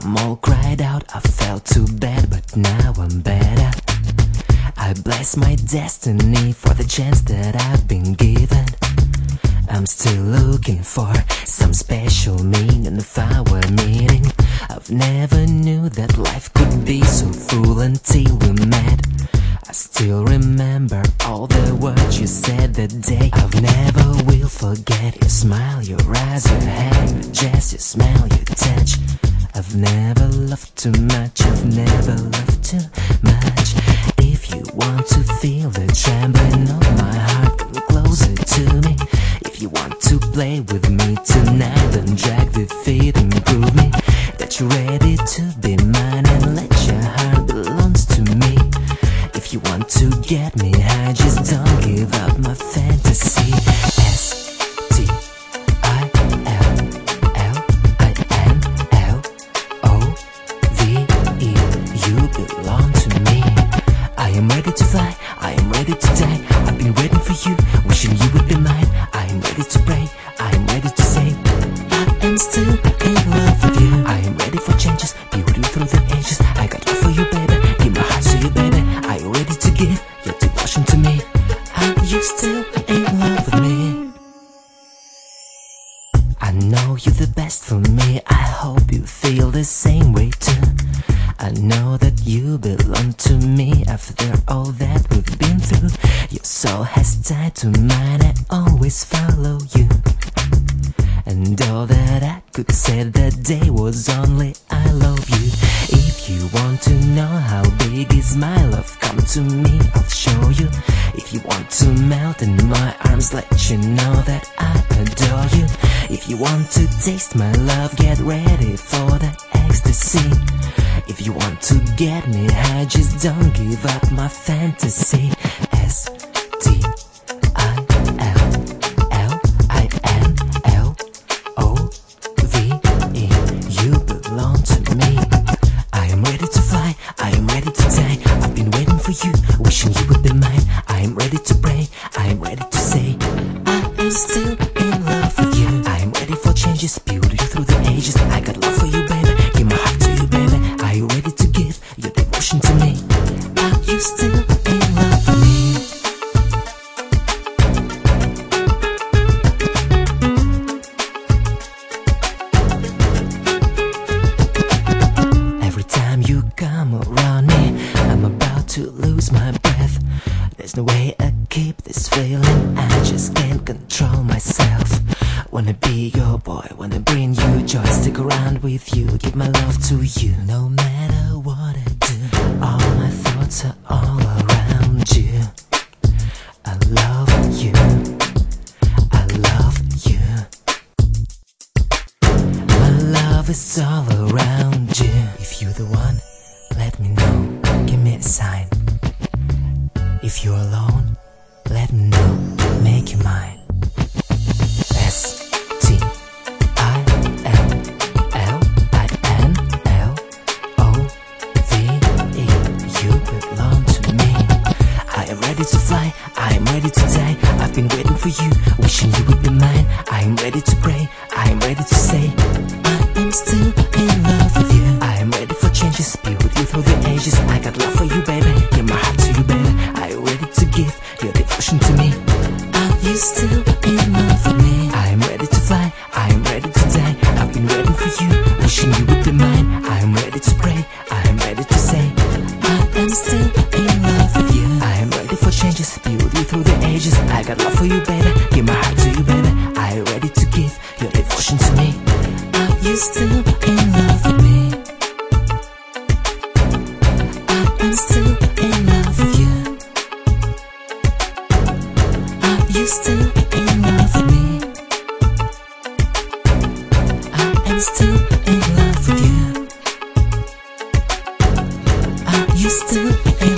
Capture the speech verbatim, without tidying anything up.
them all cried out. I felt too bad, but now I'm better. I bless my destiny for the chance that I've been given. I'm still looking for some special meaning of our meeting. I've never knew that life could be so full until we met. I still remember all the words you said that day. I've never will forget your smile, your eyes, your hair, your dress, your smell, your touch. I've never loved too much, I've never loved too much. If you want to feel the trembling of my heart, come closer to me. If you want to play with me tonight, then drag the feet and prove me that you're ready to be mine and let your heart belongs to me. If you want to get me high, just don't give up my fantasy. S T I L L I N L O V E. You belong to me. I am ready to fly, I am ready to die. I've been waiting for you, wishing you would be mine. I am ready to pray, I am ready to say I am still in love with you. I am ready for changes, be with you through the ages. I got love for you, baby, give my heart to you, baby. I am ready to give your devotion to me. Are you still in love with me? I know you're the best for me, I hope you feel the same way too. I know that you belong to me after all that we've been through. Your soul has tied to mine, I always follow you. And all that I could say that day was only I love you. If you want to know how big is my love, come to me, I'll show you. If you want to melt in my arms, let you know that I adore you. If you want to taste my love, get ready for the ecstasy. If you want to get me high, just don't give up my fantasy. S T I L L I N L O V E. You belong to me. I am ready to fly, I am ready to die. I've been waiting for you, wishing you would be mine. I am ready to pray, I am ready to say I am still in love with you. I am ready for changes, build you through the ages. I got love for you, baby, give my heart to you, baby. Are you ready to give your devotion to me? Are you still in love with me? Every time you come around me, I'm about to lose my breath. There's no way I keep this feeling, I just can't control myself. Wanna be your boy, wanna bring you joy, stick around with you, give my love to you. No matter what I do, all my thoughts are all around you. I love you, I love you. My love is all around you. If you're the one, let me know, give me a sign. If you're alone, let me know, make you mine. S T I L L I N L O V E. You belong to me. I am ready to fly, I am ready to die. I've been waiting for you, wishing you would be mine. I am ready to pray, I am ready to say I am still in love with you. I am ready for changes, be with you through the ages. I got love for you, baby, give my heart to you, baby. Are you ready to give your devotion to me? Are you still in love with me? I am ready to fly, I am ready to die. I've been waiting for you, wishing you would be mine. I am ready to pray, I am ready to say I am still in love with you. I am ready for changes, be with you through the ages. I got love for you, baby, give my heart to you, baby. Are you ready to give your devotion to me? Are you still in love with me? I am still in love with you. Are you still in love with me? I am still in love with you. Are you still in